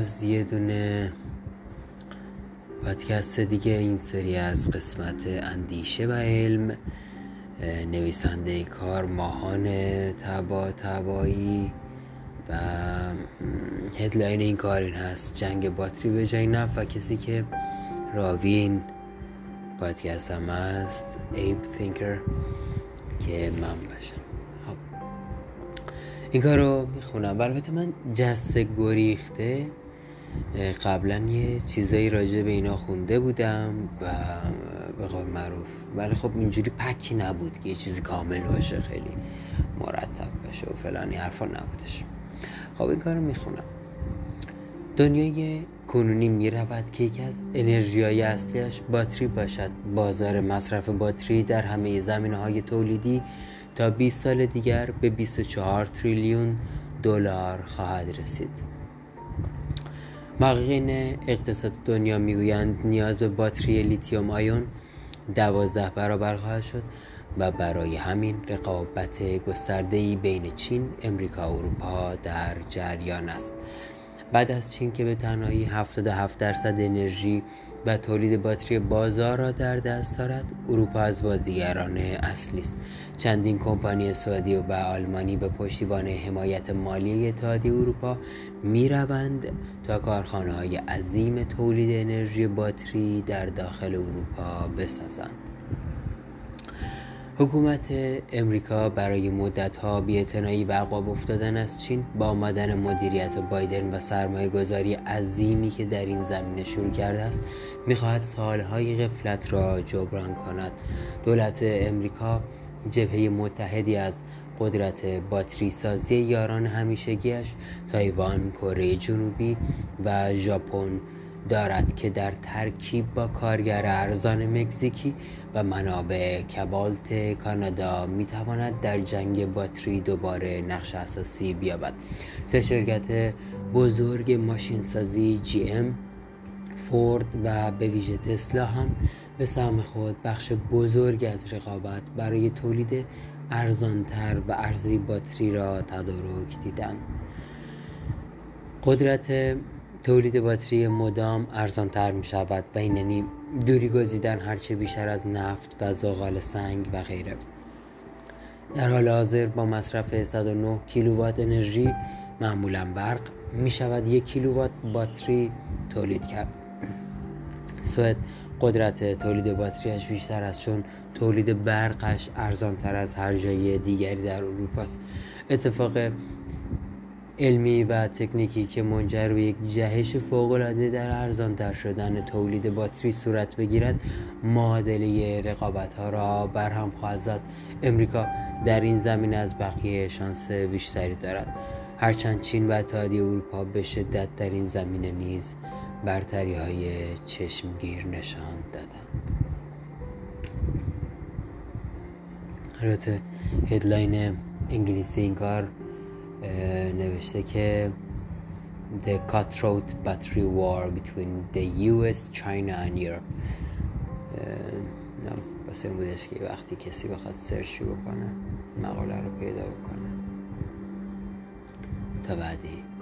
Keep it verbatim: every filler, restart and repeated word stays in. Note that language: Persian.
باز یه دونه پادکست دیگه این سری از قسمت اندیشه و علم. نویسنده کار ماهان طبا طبایی و هدلاین این کار این هست: جنگ باتری به جای نفت. و کسی که راوی این پادکست هم هست ایب تینکر که من باشم. خب این کار رو میخونم. البته من جسته گریخته قبلا یه چیزایی راجع به اینا خونده بودم و به قول معروف، ولی خب اینجوری پکی نبود که یه چیزی کامل باشه، خیلی مرتب باشه و فلانی حرفا نبودش. خب این کار رو میخونم. دنیای کنونی میرود که یکی از انرژی‌های اصلیش باتری باشد. بازار مصرف باتری در همه زمینه‌های تولیدی تا بیست سال دیگر به بیست و چهار تریلیون دلار خواهد رسید. محققین اقتصاد دنیا میگویند نیاز به باتری لیتیوم آیون دوازده برابر خواهد شد و برای همین رقابت گسترده‌ای بین چین، امریکا و اروپا در جریان است. بعد از چین که به تنهایی هفتاد و هفت درصد انرژی و تولید باتری بازار را در دست دارد، اروپا از بازیگران اصلی است. چندین کمپانی سعودی و آلمانی به پشتیبان حمایت مالی اتحادیه اروپا می‌روند تا کارخانه‌های عظیم تولید انرژی باتری در داخل اروپا بسازند. حکومت امریکا برای مدت‌ها بی‌اعتنایی و عقب افتادن از چین با آمدن مدیریت بایدن و سرمایه گذاری عظیمی که در این زمینه شروع کرده است می‌خواهد سالهای غفلت را جبران کند. دولت امریکا جبهه متحدی از قدرت باتری سازی یاران همیشگیش تایوان، کره جنوبی و ژاپن دارد که در ترکیب با کارگر ارزان مکزیکی و منابع کبالت کانادا میتواند در جنگ باتری دوباره نقش اساسی بیابد. سه شرکت بزرگ ماشینسازی جی ام، فورد و به ویژه تسلا هم به سهم خود بخش بزرگ از رقابت برای تولید ارزانتر و ارزی باتری را تدارک دیدند. قدرت تولید باتری مدام ارزانتر می شود و این یعنی دوری گزیدن هرچه بیشتر از نفت و زغال سنگ و غیره. در حال حاضر با مصرف صد و نه کیلووات انرژی معمولا برق می شود یک کیلووات باتری تولید کرد. سوئد قدرت تولید باتریش بیشتر است چون تولید برقش ارزانتر از هر جای دیگری در اروپا است. اتفاق علمی و تکنیکی که منجر به یک جهش فوق‌العاده در ارزانتر شدن تولید باتری صورت بگیرد، معادله رقابت‌ها را برهم خواهد زد. امریکا در این زمینه از بقیه شانس بیشتری دارد، هرچند چین و اتحادیه اروپا به شدت در این زمینه نیز برتری‌های چشمگیر نشان دادند. البته هدلاین انگلیسی این کار نوشته که The Cutthroat Battery War Between the یو اس, China and Europe. نه بس این بودش که وقتی کسی بخواد سرچی بکنه مقاله رو پیدا بکنه. تا بعدی.